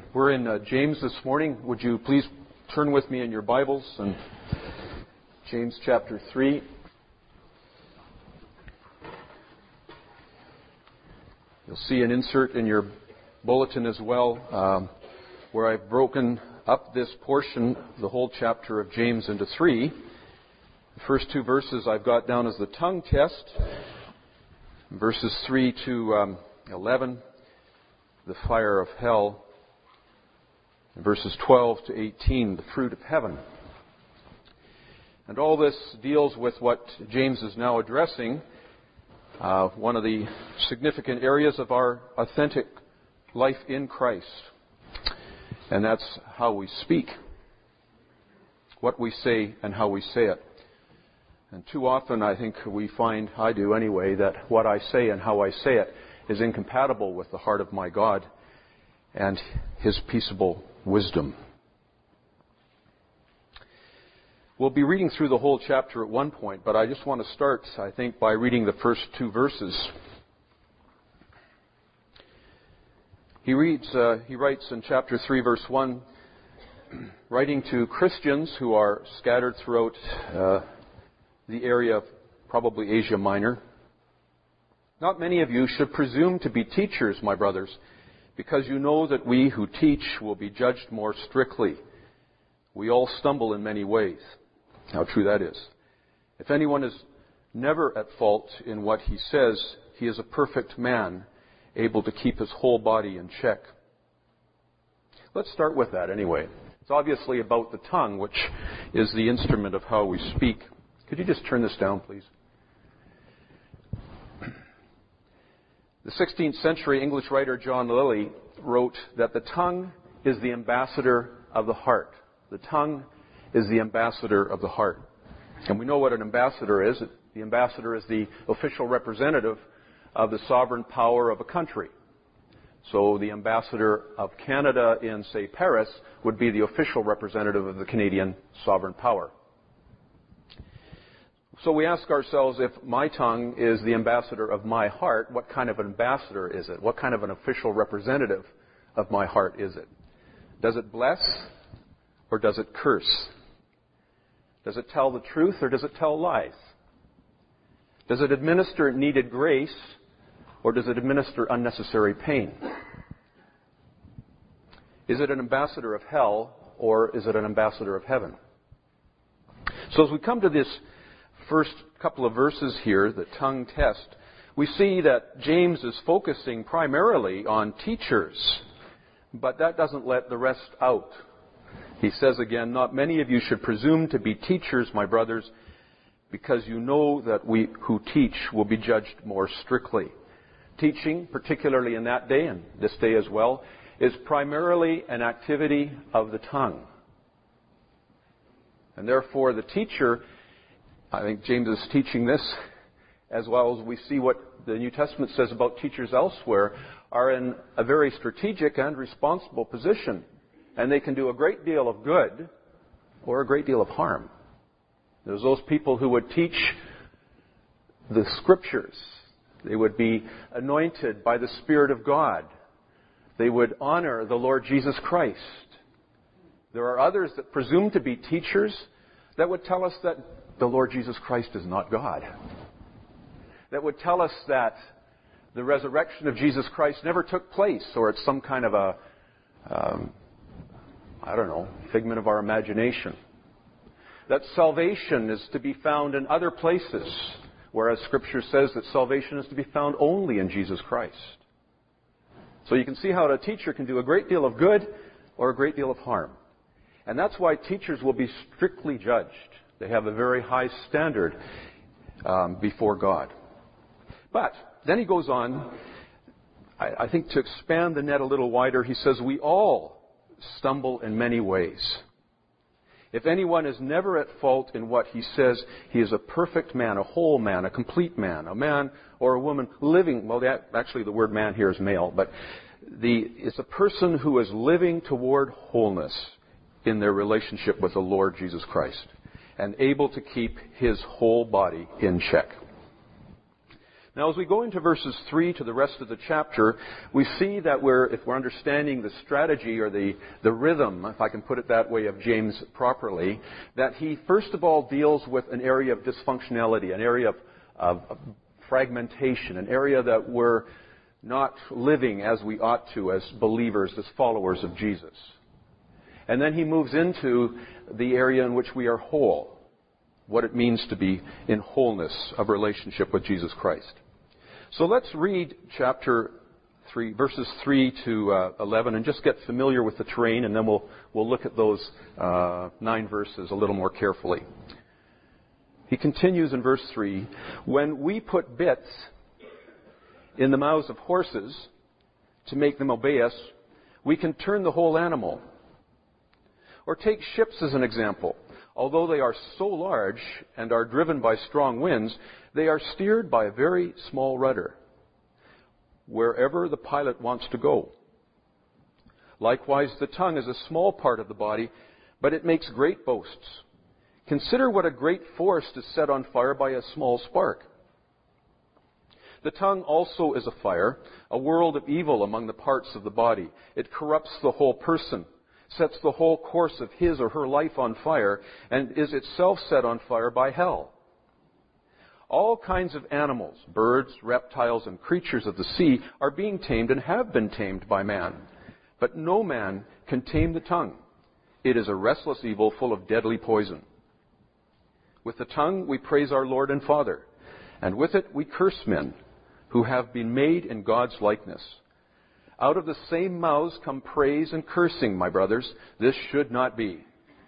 We're in James this morning. Would you please turn with me in your Bibles and James chapter 3. You'll see an insert in your bulletin as well where I've broken up this portion, the whole chapter of James, into three. The first two verses I've got down as the tongue test, verses 3 to 11, the fire of hell, and verses 12 to 18, the fruit of heaven. And all this deals with what James is now addressing, one of the significant areas of our authentic life in Christ. And that's how we speak, what we say and how we say it. And too often I think we find, I do anyway, that what I say and how I say it is incompatible with the heart of my God and His peaceable wisdom. We'll be reading through the whole chapter at one point, but I just want to start, I think, by reading the first two verses. He writes in chapter 3, verse 1, writing to Christians who are scattered throughout the area of probably Asia Minor. Not many of you should presume to be teachers, my brothers, because you know that we who teach will be judged more strictly. We all stumble in many ways. How true that is. If anyone is never at fault in what he says, he is a perfect man, able to keep his whole body in check. Let's start with that anyway. It's obviously about the tongue, which is the instrument of how we speak. Could you just turn this down, please? The 16th century English writer John Lilly wrote that the tongue is the ambassador of the heart. The tongue is the ambassador of the heart. And we know what an ambassador is. The ambassador is the official representative of the sovereign power of a country. So the ambassador of Canada in, say, Paris would be the official representative of the Canadian sovereign power. So we ask ourselves, if my tongue is the ambassador of my heart, what kind of an ambassador is it? What kind of an official representative of my heart is it? Does it bless or does it curse? Does it tell the truth or does it tell lies? Does it administer needed grace or does it administer unnecessary pain? Is it an ambassador of hell or is it an ambassador of heaven? So as we come to this first couple of verses here, the tongue test, we see that James is focusing primarily on teachers, but that doesn't let the rest out. He says again, not many of you should presume to be teachers, my brothers, because you know that we who teach will be judged more strictly. Teaching, particularly in that day, and this day as well, is primarily an activity of the tongue. And therefore the teacher, I think James is teaching this, as well as we see what the New Testament says about teachers elsewhere, are in a very strategic and responsible position. And they can do a great deal of good or a great deal of harm. There's those people who would teach the Scriptures. They would be anointed by the Spirit of God. They would honor the Lord Jesus Christ. There are others that presume to be teachers that would tell us that the Lord Jesus Christ is not God. That would tell us that the resurrection of Jesus Christ never took place, or it's some kind of a, figment of our imagination. That salvation is to be found in other places, whereas Scripture says that salvation is to be found only in Jesus Christ. So you can see how a teacher can do a great deal of good or a great deal of harm. And that's why teachers will be strictly judged. They have a very high standard before God. But then he goes on, I think to expand the net a little wider, he says, we all stumble in many ways. If anyone is never at fault in what he says, he is a perfect man, a whole man, a complete man, a man or a woman living, actually the word man here is male, but it's a person who is living toward wholeness in their relationship with the Lord Jesus Christ and able to keep his whole body in check. Now, as we go into verses 3 to the rest of the chapter, we see that if we're understanding the strategy or the rhythm, if I can put it that way, of James properly, that he first of all deals with an area of dysfunctionality, an area of fragmentation, an area that we're not living as we ought to as believers, as followers of Jesus. And then he moves into the area in which we are whole, what it means to be in wholeness of relationship with Jesus Christ. So let's read chapter 3, verses 3 to 11, and just get familiar with the terrain, and then we'll look at those 9 verses a little more carefully. He continues in verse 3, "When we put bits in the mouths of horses to make them obey us, we can turn the whole animal. Or take ships as an example. Although they are so large and are driven by strong winds, they are steered by a very small rudder, wherever the pilot wants to go. Likewise, the tongue is a small part of the body, but it makes great boasts. Consider what a great forest is set on fire by a small spark. The tongue also is a fire, a world of evil among the parts of the body. It corrupts the whole person, sets the whole course of his or her life on fire, and is itself set on fire by hell. All kinds of animals, birds, reptiles, and creatures of the sea are being tamed and have been tamed by man. But no man can tame the tongue. It is a restless evil full of deadly poison. With the tongue we praise our Lord and Father, and with it we curse men who have been made in God's likeness. Out of the same mouths come praise and cursing, my brothers. This should not be.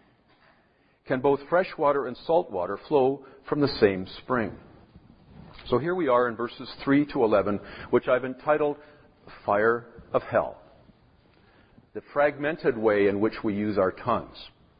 Can both fresh water and salt water flow from the same spring?" So here we are in verses 3 to 11, which I've entitled Fire of Hell. The fragmented way in which we use our tongues.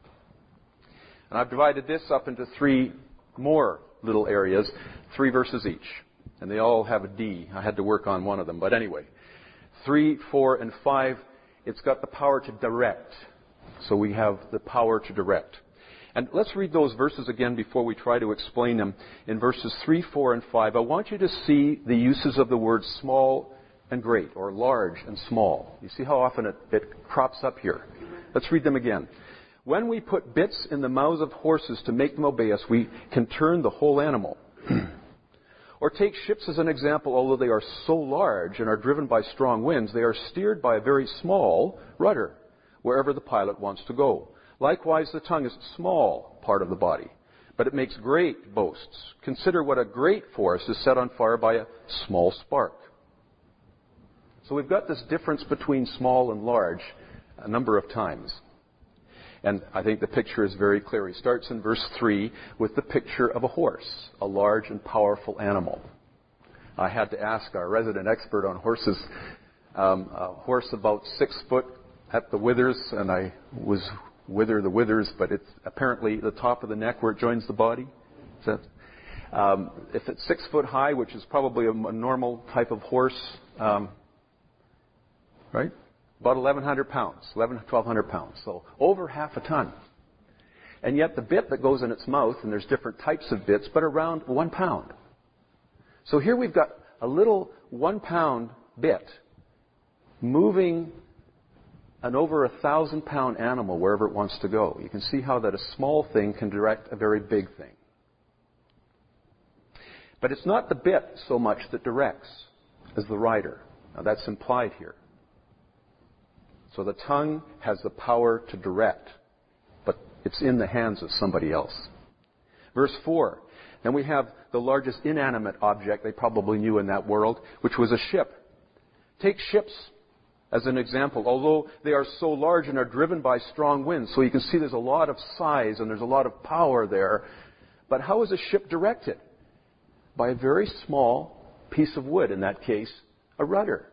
And I've divided this up into 3 more little areas, 3 verses each. And they all have a D. I had to work on one of them. But anyway, 3, 4, and 5, it's got the power to direct. So we have the power to direct. And let's read those verses again before we try to explain them. In verses 3, 4, and 5, I want you to see the uses of the words small and great, or large and small. You see how often it crops up here. Let's read them again. "When we put bits in the mouths of horses to make them obey us, we can turn the whole animal. Or take ships as an example. Although they are so large and are driven by strong winds, they are steered by a very small rudder, wherever the pilot wants to go. Likewise, the tongue is a small part of the body, but it makes great boasts. Consider what a great forest is set on fire by a small spark." So we've got this difference between small and large a number of times. And I think the picture is very clear. He starts in verse 3 with the picture of a horse, a large and powerful animal. I had to ask our resident expert on horses, a horse about 6 foot at the withers, and I was wither the withers, but it's apparently the top of the neck where it joins the body. Is that, if it's 6 foot high, which is probably a normal type of horse, right? About 1,100 pounds, 1,200 pounds, so over half a ton. And yet the bit that goes in its mouth, and there's different types of bits, but around 1 pound. So here we've got a little 1 pound bit moving an over 1,000 pound animal wherever it wants to go. You can see how that a small thing can direct a very big thing. But it's not the bit so much that directs as the rider. Now that's implied here. So the tongue has the power to direct, but it's in the hands of somebody else. Verse 4. Then we have the largest inanimate object they probably knew in that world, which was a ship. Take ships as an example. Although they are so large and are driven by strong winds, so you can see there's a lot of size and there's a lot of power there. But how is a ship directed? By a very small piece of wood, in that case, a rudder.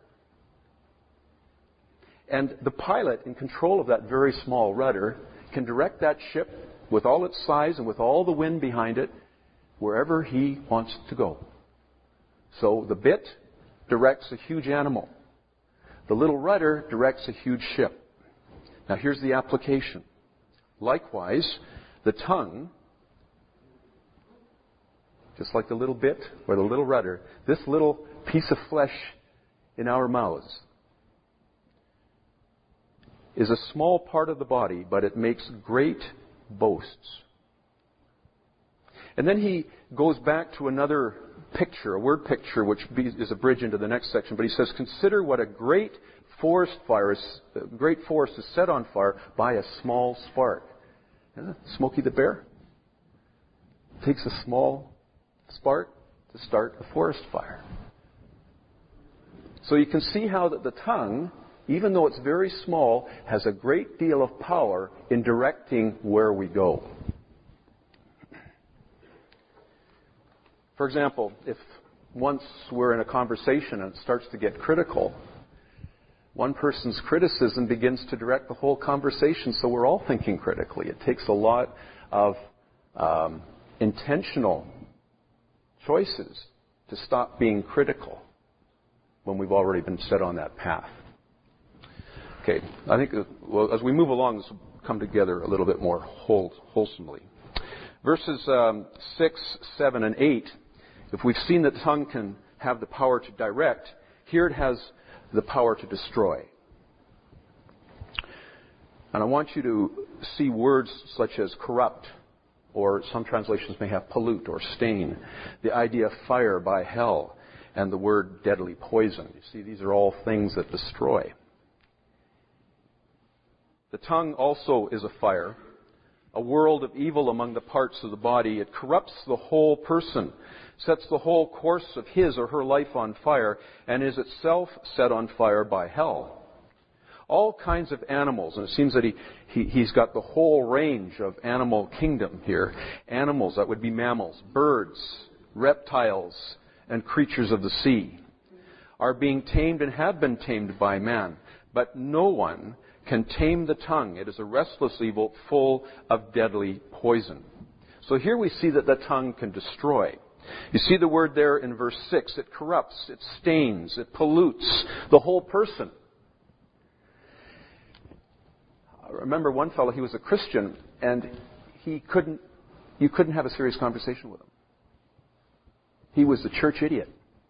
And the pilot, in control of that very small rudder, can direct that ship with all its size and with all the wind behind it wherever he wants to go. So the bit directs a huge animal. The little rudder directs a huge ship. Now here's the application. Likewise, the tongue, just like the little bit or the little rudder, this little piece of flesh in our mouths is a small part of the body, but it makes great boasts. And then he goes back to another picture, a word picture, which is a bridge into the next section. But he says, consider what a great forest is set on fire by a small spark. Smokey the Bear takes a small spark to start a forest fire. So you can see how that the tongue, even though it's very small, has a great deal of power in directing where we go. For example, if once we're in a conversation and it starts to get critical, one person's criticism begins to direct the whole conversation, so we're all thinking critically. It takes a lot of intentional choices to stop being critical when we've already been set on that path. Okay, I think as we move along, this will come together a little bit more wholesomely. Verses 6, 7, and 8, if we've seen that the tongue can have the power to direct, here it has the power to destroy. And I want you to see words such as corrupt, or some translations may have pollute or stain, the idea of fire by hell, and the word deadly poison. You see, these are all things that destroy. The tongue also is a fire, a world of evil among the parts of the body. It corrupts the whole person, sets the whole course of his or her life on fire, and is itself set on fire by hell. All kinds of animals, and it seems that he's got the whole range of animal kingdom here. Animals, that would be mammals, birds, reptiles, and creatures of the sea, are being tamed and have been tamed by man. But no one can tame the tongue. It is a restless evil full of deadly poison. So here we see that the tongue can destroy. You see the word there in verse 6. It corrupts, it stains, it pollutes the whole person. I remember one fellow, he was a Christian, and you couldn't have a serious conversation with him. He was the church idiot.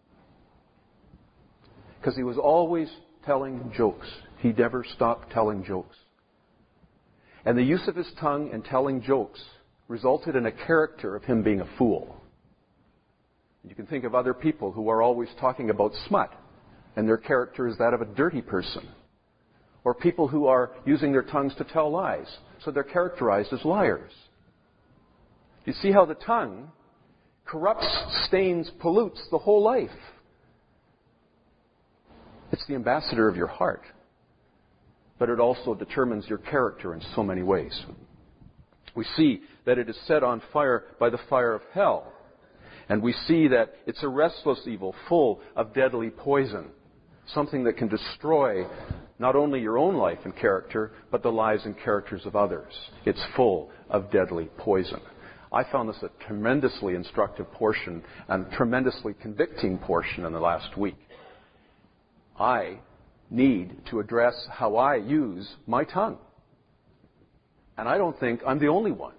Because he was always telling jokes. He never stopped telling jokes. And the use of his tongue and telling jokes resulted in a character of him being a fool. You can think of other people who are always talking about smut, and their character is that of a dirty person. Or people who are using their tongues to tell lies, so they're characterized as liars. You see how the tongue corrupts, stains, pollutes the whole life. It's the ambassador of your heart. But it also determines your character in so many ways. We see that it is set on fire by the fire of hell. And we see that it's a restless evil full of deadly poison. Something that can destroy not only your own life and character, but the lives and characters of others. It's full of deadly poison. I found this a tremendously instructive portion and tremendously convicting portion in the last week. I need to address how I use my tongue. And I don't think I'm the only one.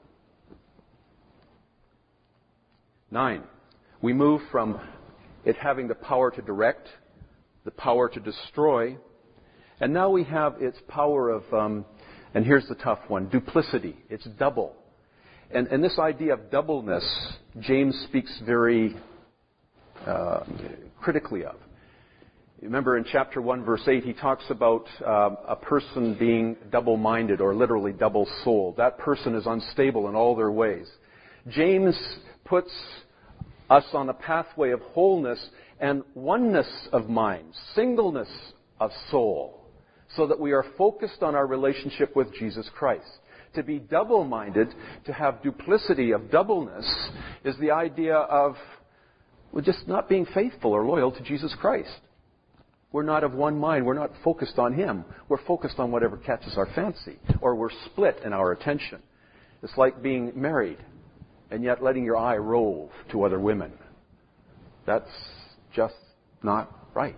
9. We move from it having the power to direct, the power to destroy, and now we have its power of, and here's the tough one, duplicity. It's double. And this idea of doubleness, James speaks very critically of. Remember in chapter 1, verse 8, he talks about a person being double-minded or literally double-souled. That person is unstable in all their ways. James puts us on a pathway of wholeness and oneness of mind, singleness of soul, so that we are focused on our relationship with Jesus Christ. To be double-minded, to have duplicity of doubleness, is the idea of just not being faithful or loyal to Jesus Christ. We're not of one mind. We're not focused on Him. We're focused on whatever catches our fancy. Or we're split in our attention. It's like being married and yet letting your eye rove to other women. That's just not right.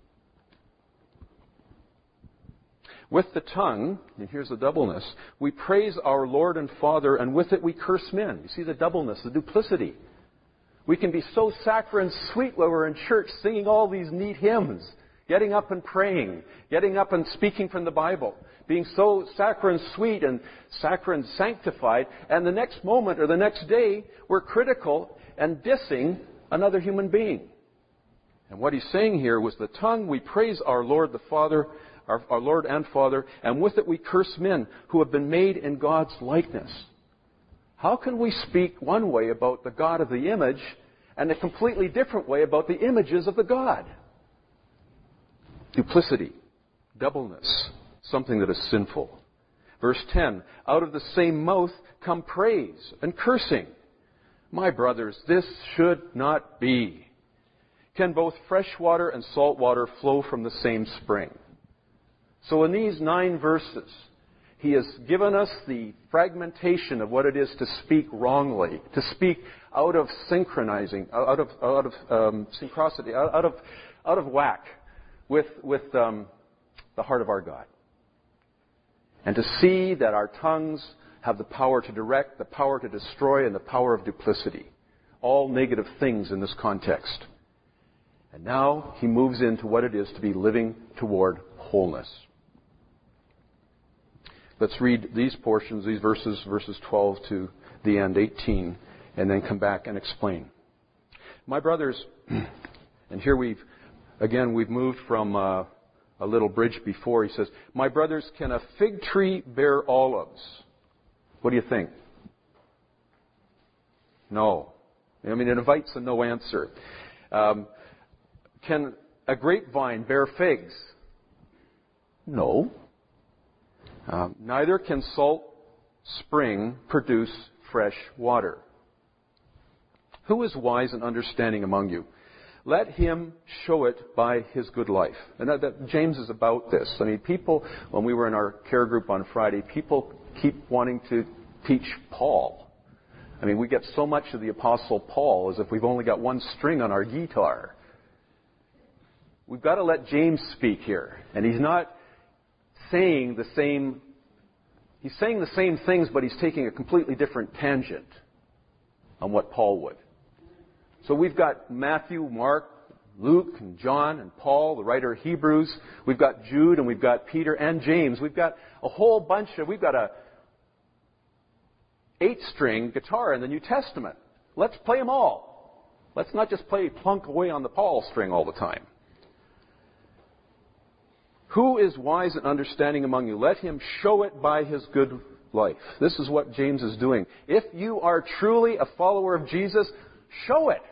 With the tongue, and here's the doubleness, we praise our Lord and Father, and with it we curse men. You see the doubleness, the duplicity. We can be so saccharine sweet when we're in church singing all these neat hymns, getting up and praying, getting up and speaking from the Bible, being so saccharine sweet and saccharine sanctified, and the next moment or the next day we're critical and dissing another human being. And what he's saying here was the tongue we praise our Lord the Father, our Lord and Father, and with it we curse men who have been made in God's likeness. How can we speak one way about the God of the image and a completely different way about the images of the God? Duplicity, doubleness, something that is sinful. Verse 10, out of the same mouth come praise and cursing. My brothers, this should not be. Can both fresh water and salt water flow from the same spring? So in these 9 verses, he has given us the fragmentation of what it is to speak wrongly, to speak out of synchronizing, out of synchronicity, out of whack with the heart of our God. And to see that our tongues have the power to direct, the power to destroy, and the power of duplicity. All negative things in this context. And now he moves into what it is to be living toward wholeness. Let's read these portions, these verses 12 to the end, 18, and then come back and explain. My brothers, and here we've moved from a little bridge before. He says, my brothers, can a fig tree bear olives? What do you think? No. I mean, it invites a no answer. Can a grapevine bear figs? No. Neither can salt spring produce fresh water. Who is wise and understanding among you? Let him show it by his good life. And that James is about this. I mean, people, when we were in our care group on Friday, people keep wanting to teach Paul. I mean, we get so much of the Apostle Paul as if we've only got one string on our guitar. We've got to let James speak here. And he's not saying the same... He's saying the same things, but he's taking a completely different tangent on what Paul would. So we've got Matthew, Mark, Luke, and John, and Paul, the writer of Hebrews. We've got Jude, and we've got Peter and James. We've got a whole bunch of... We've got a 8-string guitar in the New Testament. Let's play them all. Let's not just plunk away on the Paul string all the time. Who is wise and understanding among you? Let him show it by his good life. This is what James is doing. If you are truly a follower of Jesus, show it.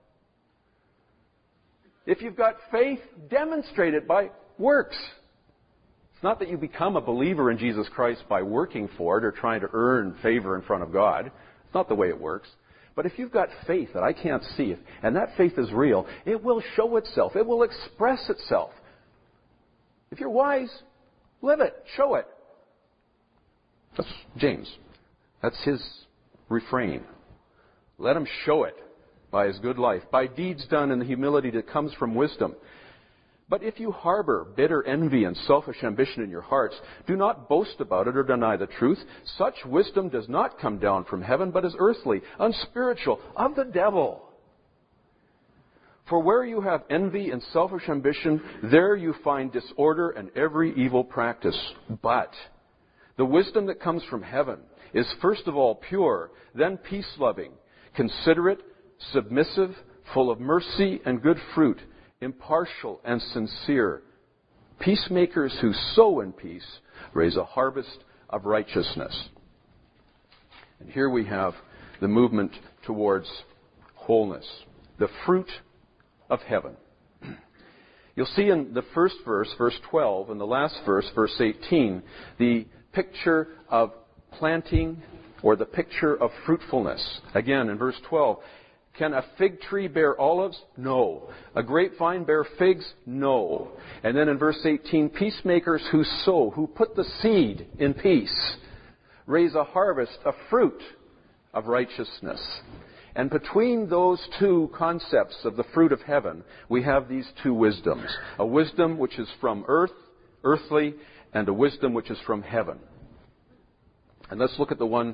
If you've got faith, demonstrate it by works. It's not that you become a believer in Jesus Christ by working for it or trying to earn favor in front of God. It's not the way it works. But if you've got faith that I can't see, and that faith is real, it will show itself. It will express itself. If you're wise, live it. Show it. That's James. That's his refrain. Let him show it by his good life, by deeds done in the humility that comes from wisdom. But if you harbor bitter envy and selfish ambition in your hearts, do not boast about it or deny the truth. Such wisdom does not come down from heaven, but is earthly, unspiritual, of the devil. For where you have envy and selfish ambition, there you find disorder and every evil practice. But the wisdom that comes from heaven is first of all pure, then peace-loving, considerate, submissive, full of mercy and good fruit, impartial and sincere. Peacemakers who sow in peace raise a harvest of righteousness. And here we have the movement towards wholeness. The fruit of heaven. You'll see in the first verse, verse 12, and the last verse, verse 18, the picture of planting or the picture of fruitfulness. Again, in verse 12, can a fig tree bear olives? No. A grapevine bear figs? No. And then in verse 18, peacemakers who sow, who put the seed in peace, raise a harvest, a fruit of righteousness. And between those two concepts of the fruit of heaven, we have these two wisdoms. A wisdom which is from earth, earthly, and a wisdom which is from heaven. And let's look at the one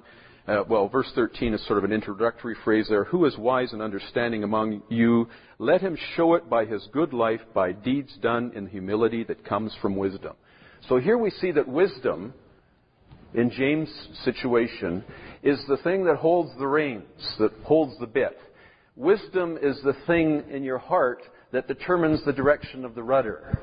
verse 13 is sort of an introductory phrase there. Who is wise and understanding among you? Let him show it by his good life, by deeds done in humility that comes from wisdom. So here we see that wisdom, in James' situation, is the thing that holds the reins, that holds the bit. Wisdom is the thing in your heart that determines the direction of the rudder.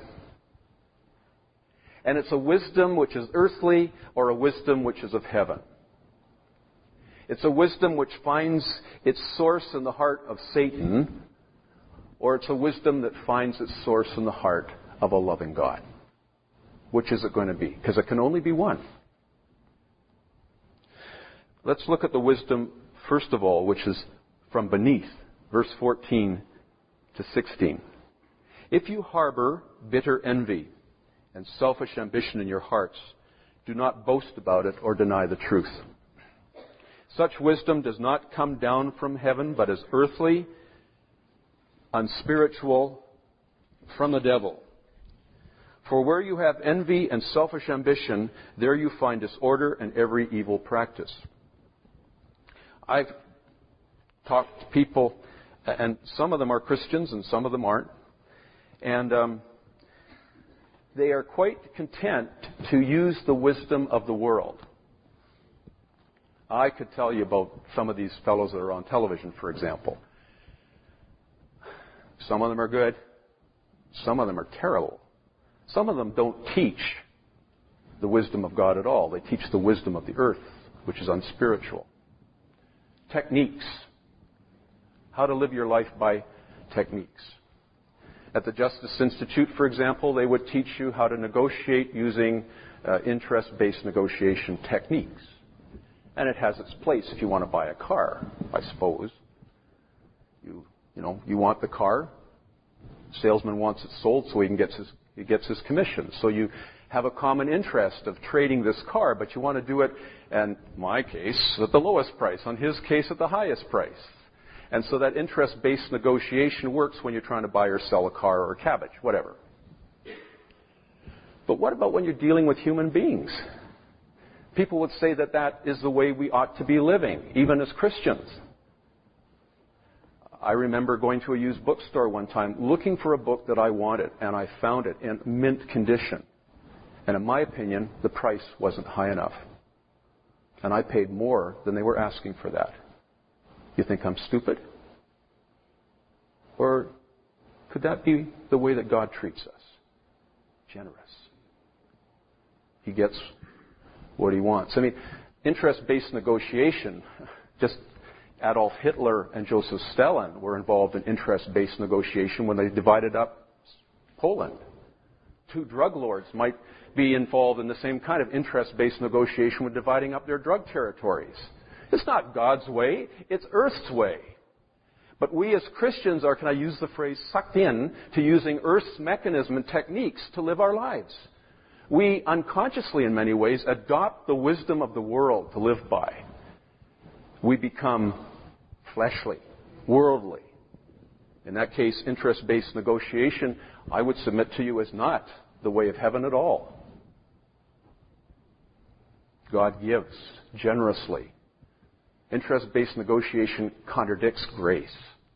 And it's a wisdom which is earthly or a wisdom which is of heaven. It's a wisdom which finds its source in the heart of Satan, or it's a wisdom that finds its source in the heart of a loving God. Which is it going to be? Because it can only be one. Let's look at the wisdom, first of all, which is from beneath, verse 14 to 16. If you harbor bitter envy and selfish ambition in your hearts, do not boast about it or deny the truth. Such wisdom does not come down from heaven, but is earthly, unspiritual, from the devil. For where you have envy and selfish ambition, there you find disorder and every evil practice. I've talked to people, and some of them are Christians and some of them aren't, and they are quite content to use the wisdom of the world. I could tell you about some of these fellows that are on television, for example. Some of them are good. Some of them are terrible. Some of them don't teach the wisdom of God at all. They teach the wisdom of the earth, which is unspiritual. Techniques. How to live your life by techniques. At the Justice Institute, for example, they would teach you how to negotiate using interest-based negotiation techniques. And it has its place if you want to buy a car, I suppose. You want the car. The salesman wants it sold so he gets his commission. So you have a common interest of trading this car, but you want to do it, in my case, at the lowest price. On his case, at the highest price. And so that interest-based negotiation works when you're trying to buy or sell a car or a cabbage, whatever. But what about when you're dealing with human beings? People would say that that is the way we ought to be living, even as Christians. I remember going to a used bookstore one time, looking for a book that I wanted, and I found it in mint condition. And in my opinion, the price wasn't high enough. And I paid more than they were asking for that. You think I'm stupid? Or could that be the way that God treats us? Generous. He gets what he wants. I mean, interest-based negotiation, just Adolf Hitler and Joseph Stalin were involved in interest-based negotiation when they divided up Poland. Two drug lords might be involved in the same kind of interest-based negotiation with dividing up their drug territories. It's not God's way, it's Earth's way. But we as Christians are, can I use the phrase, sucked in to using Earth's mechanism and techniques to live our lives. We unconsciously, in many ways, adopt the wisdom of the world to live by. We become fleshly, worldly. In that case, interest-based negotiation, I would submit to you, is not the way of heaven at all. God gives generously. Interest-based negotiation contradicts grace.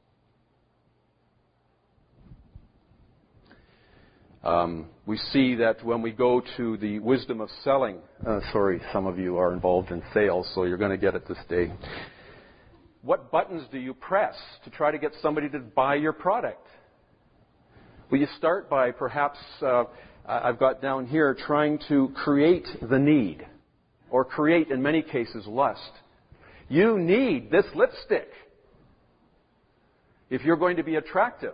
We see that when we go to the wisdom of selling, some of you are involved in sales, so you're going to get it this day. What buttons do you press to try to get somebody to buy your product? Well, you start by perhaps, I've got down here, trying to create the need, or create, in many cases, lust. You need this lipstick if you're going to be attractive.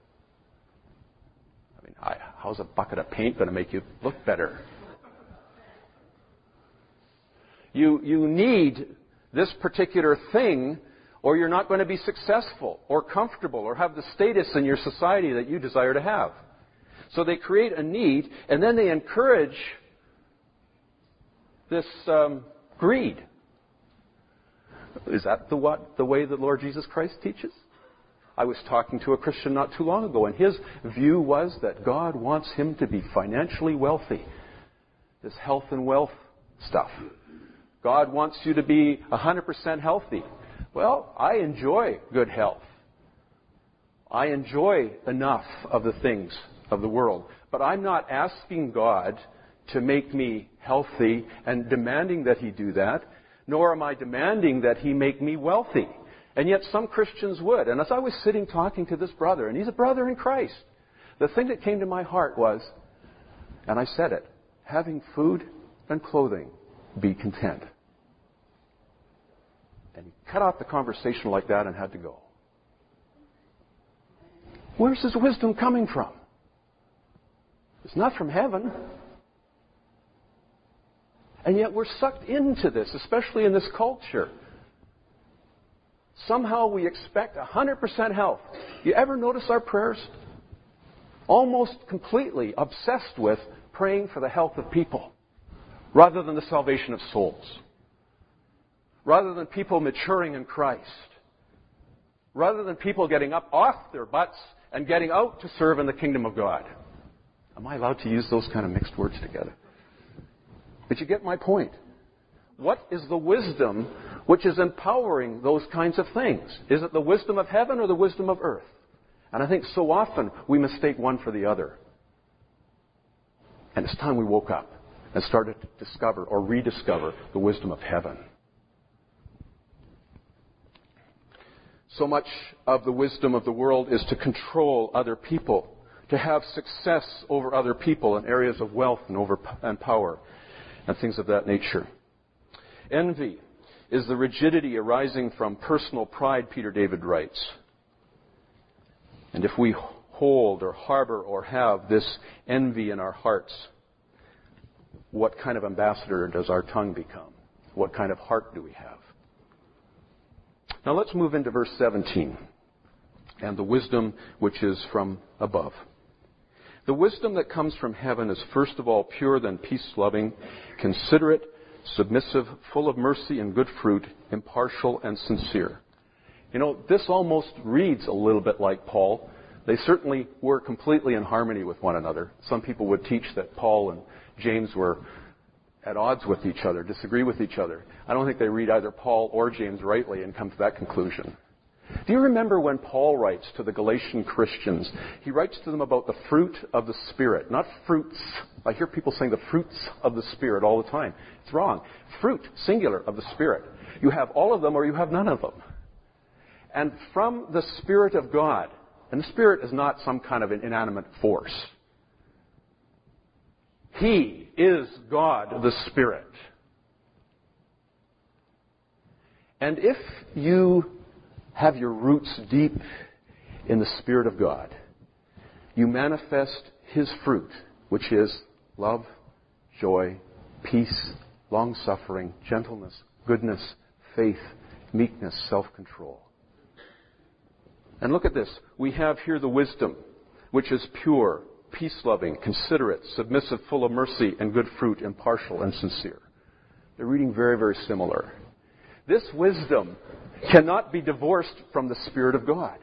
I mean, how's a bucket of paint going to make you look better? You need this particular thing, or you're not going to be successful or comfortable or have the status in your society that you desire to have. So they create a need, and then they encourage this greed. Is that the way the Lord Jesus Christ teaches? I was talking to a Christian not too long ago, and his view was that God wants him to be financially wealthy. This health and wealth stuff. God wants you to be 100% healthy. Well, I enjoy good health. I enjoy enough of the things of the world. But I'm not asking God to make me healthy and demanding that He do that, nor am I demanding that He make me wealthy. And yet some Christians would. And as I was sitting talking to this brother, and he's a brother in Christ, the thing that came to my heart was, and I said it, having food and clothing, be content. And he cut off the conversation like that and had to go. Where's his wisdom coming from? It's not from heaven. And yet we're sucked into this, especially in this culture. Somehow we expect 100% health. You ever notice our prayers? Almost completely obsessed with praying for the health of people rather than the salvation of souls. Rather than people maturing in Christ. Rather than people getting up off their butts and getting out to serve in the kingdom of God. Am I allowed to use those kind of mixed words together? But you get my point. What is the wisdom which is empowering those kinds of things? Is it the wisdom of heaven or the wisdom of earth? And I think so often we mistake one for the other. And it's time we woke up and started to discover or rediscover the wisdom of heaven. So much of the wisdom of the world is to control other people, to have success over other people in areas of wealth and power, and things of that nature. Envy is the rigidity arising from personal pride, Peter David writes. And if we hold or harbor or have this envy in our hearts, what kind of ambassador does our tongue become? What kind of heart do we have? Now let's move into verse 17 and the wisdom which is from above. The wisdom that comes from heaven is first of all pure, then peace-loving, considerate, submissive, full of mercy and good fruit, impartial and sincere. You know, this almost reads a little bit like Paul. They certainly were completely in harmony with one another. Some people would teach that Paul and James were at odds with each other, disagree with each other. I don't think they read either Paul or James rightly and come to that conclusion. Do you remember when Paul writes to the Galatian Christians? He writes to them about the fruit of the Spirit, not fruits. I hear people saying the fruits of the Spirit all the time. It's wrong. Fruit, singular, of the Spirit. You have all of them or you have none of them. And from the Spirit of God, and the Spirit is not some kind of an inanimate force. He is God, the Spirit. And if you have your roots deep in the Spirit of God, you manifest His fruit, which is love, joy, peace, long-suffering, gentleness, goodness, faith, meekness, self-control. And look at this. We have here the wisdom, which is pure, peace-loving, considerate, submissive, full of mercy and good fruit, impartial and sincere. They're reading very, very similar. This wisdom cannot be divorced from the Spirit of God.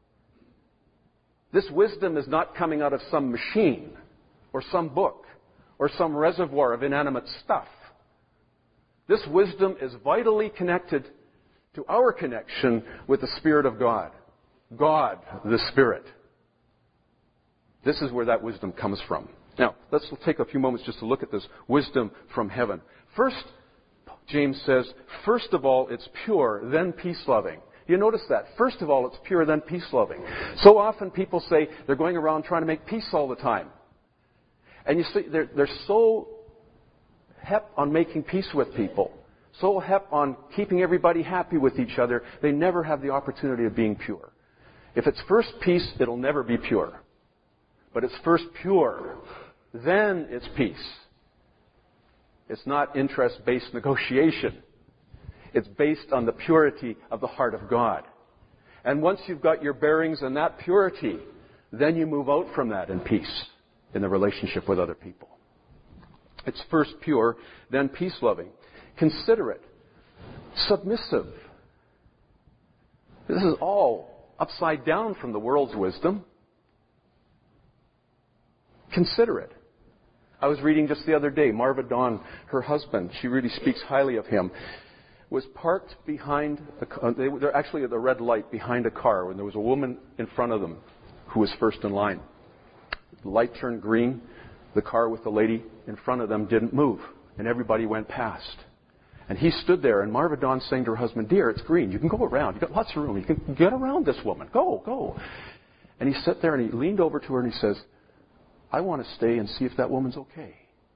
This wisdom is not coming out of some machine or some book or some reservoir of inanimate stuff. This wisdom is vitally connected to our connection with the Spirit of God. God, the Spirit. This is where that wisdom comes from. Now, let's take a few moments just to look at this wisdom from heaven. First, James says, first of all, it's pure, then peace-loving. You notice that. First of all, it's pure, then peace-loving. So often people say they're going around trying to make peace all the time. And you see, they're so hep on making peace with people, so hep on keeping everybody happy with each other, they never have the opportunity of being pure. If it's first peace, it'll never be pure. But it's first pure, then it's peace. It's not interest-based negotiation. It's based on the purity of the heart of God. And once you've got your bearings in that purity, then you move out from that in peace in the relationship with other people. It's first pure, then peace-loving, considerate, submissive. This is all upside down from the world's wisdom. Considerate. I was reading just the other day, Marva Dawn, her husband, she really speaks highly of him, was parked behind, they're actually at the red light behind a car when there was a woman in front of them who was first in line. The light turned green. The car with the lady in front of them didn't move, and everybody went past. And he stood there, and Marva Dawn saying to her husband, "Dear, it's green. You can go around. You've got lots of room. You can get around this woman. Go, go." And he sat there, and he leaned over to her, and he says, "I want to stay and see if that woman's okay."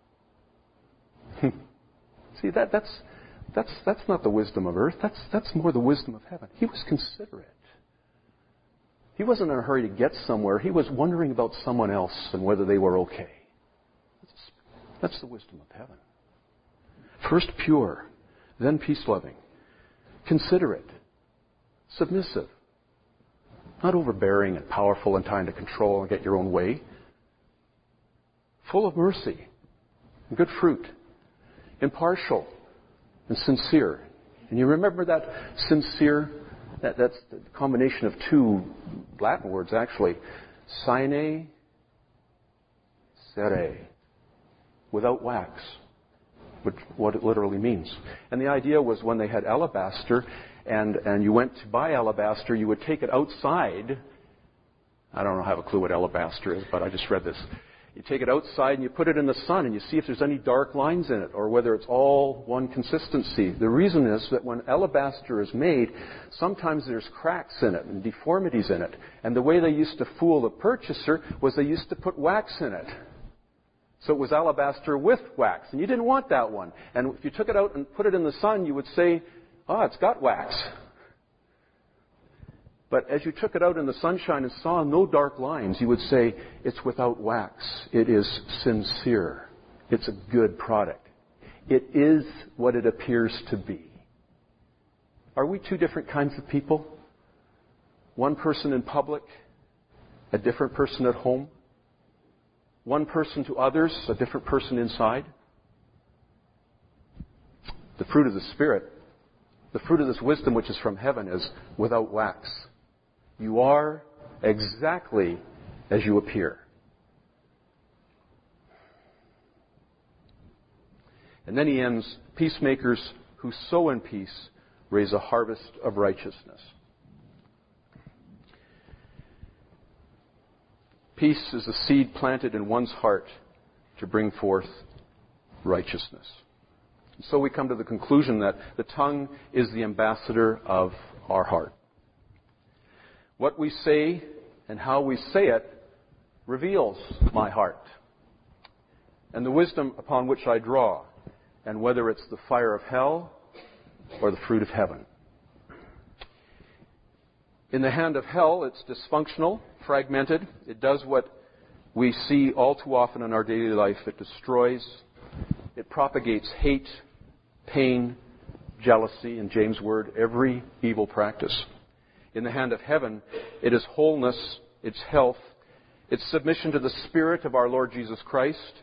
See, that's not the wisdom of earth. That's more the wisdom of heaven. He was considerate. He wasn't in a hurry to get somewhere. He was wondering about someone else and whether they were okay. That's the wisdom of heaven. First pure, then peace-loving, considerate, submissive, not overbearing and powerful and trying to control and get your own way, full of mercy and good fruit, impartial and sincere. And you remember that sincere, that's the combination of two Latin words actually, sine, cere, without wax, which what it literally means. And the idea was when they had alabaster and you went to buy alabaster, you would take it outside. I don't have a clue what alabaster is, but I just read this. You take it outside and you put it in the sun and you see if there's any dark lines in it or whether it's all one consistency. The reason is that when alabaster is made, sometimes there's cracks in it and deformities in it. And the way they used to fool the purchaser was they used to put wax in it. So it was alabaster with wax. And you didn't want that one. And if you took it out and put it in the sun, you would say, "Oh, it's got wax." But as you took it out in the sunshine and saw no dark lines, you would say, "It's without wax. It is sincere. It's a good product. It is what it appears to be." Are we two different kinds of people? One person in public, a different person at home? One person to others, a different person inside? The fruit of the Spirit, the fruit of this wisdom which is from heaven, is without wax. You are exactly as you appear. And then he ends, "Peacemakers who sow in peace raise a harvest of righteousness." Peace is a seed planted in one's heart to bring forth righteousness. So we come to the conclusion that the tongue is the ambassador of our heart. What we say and how we say it reveals my heart and the wisdom upon which I draw, and whether it's the fire of hell or the fruit of heaven. In the hand of hell, it's dysfunctional, fragmented. It does what we see all too often in our daily life. It destroys. It propagates hate, pain, jealousy, in James' word, every evil practice. In the hand of heaven, it is wholeness, it's health, it's submission to the Spirit of our Lord Jesus Christ.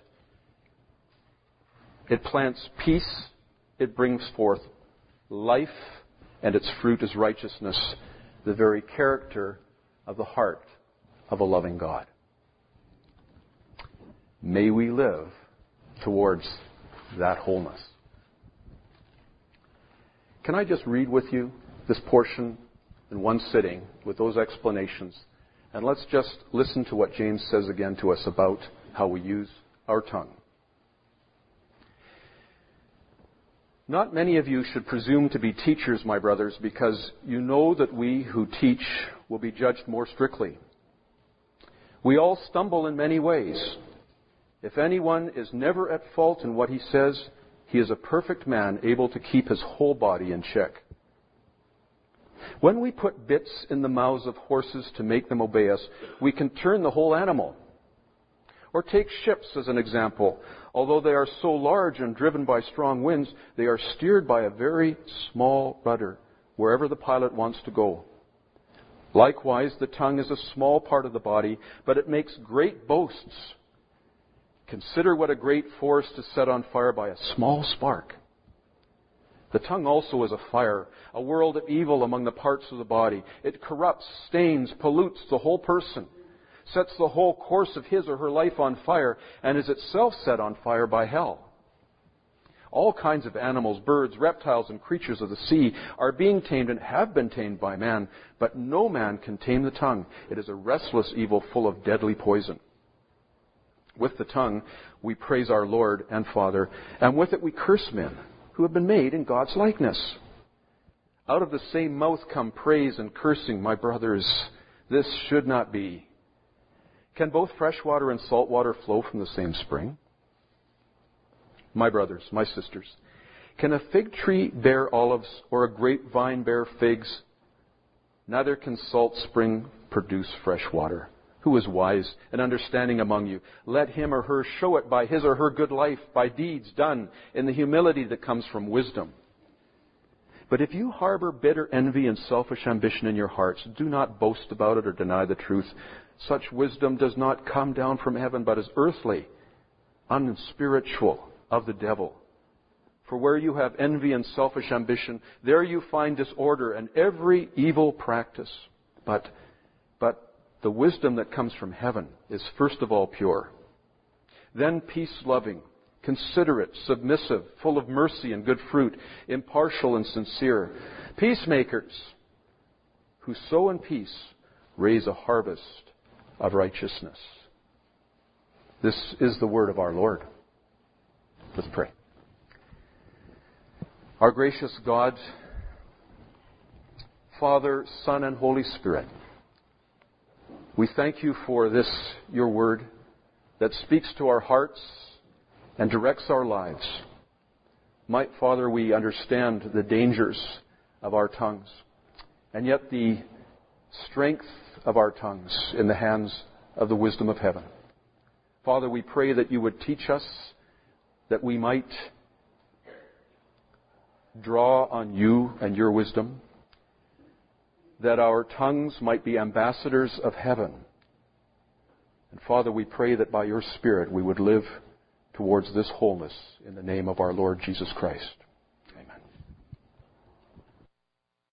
It plants peace, it brings forth life, and its fruit is righteousness, the very character of the heart of a loving God. May we live towards that wholeness. Can I just read with you this portion in one sitting with those explanations? And let's just listen to what James says again to us about how we use our tongue. "Not many of you should presume to be teachers, my brothers, because you know that we who teach will be judged more strictly. We all stumble in many ways. If anyone is never at fault in what he says, he is a perfect man, able to keep his whole body in check. When we put bits in the mouths of horses to make them obey us, we can turn the whole animal. Or take ships as an example. Although they are so large and driven by strong winds, they are steered by a very small rudder, wherever the pilot wants to go. Likewise, the tongue is a small part of the body, but it makes great boasts. Consider what a great forest is set on fire by a small spark. The tongue also is a fire, a world of evil among the parts of the body. It corrupts, stains, pollutes the whole person. sets the whole course of his or her life on fire, and is itself set on fire by hell. All kinds of animals, birds, reptiles, and creatures of the sea are being tamed and have been tamed by man, but no man can tame the tongue. It is a restless evil full of deadly poison. With the tongue we praise our Lord and Father, and with it we curse men who have been made in God's likeness. Out of the same mouth come praise and cursing, my brothers. This should not be. Can both fresh water and salt water flow from the same spring? My brothers, my sisters, can a fig tree bear olives or a grapevine bear figs? Neither can salt spring produce fresh water. Who is wise and understanding among you? Let him or her show it by his or her good life, by deeds done in the humility that comes from wisdom. But if you harbor bitter envy and selfish ambition in your hearts, do not boast about it or deny the truth. Such wisdom does not come down from heaven, but is earthly, unspiritual, of the devil. For where you have envy and selfish ambition, there you find disorder and every evil practice. But the wisdom that comes from heaven is first of all pure, then peace-loving, considerate, submissive, full of mercy and good fruit, impartial and sincere, peacemakers who sow in peace raise a harvest of righteousness. This is the word of our Lord. Let's pray. Our gracious God, Father, Son, and Holy Spirit, we thank you for this, your word, that speaks to our hearts and directs our lives. Might, Father, we understand the dangers of our tongues, and yet the strength of our tongues in the hands of the wisdom of heaven. Father, we pray that you would teach us, that we might draw on you and your wisdom, that our tongues might be ambassadors of heaven. And Father, we pray that by your Spirit we would live towards this wholeness in the name of our Lord Jesus Christ.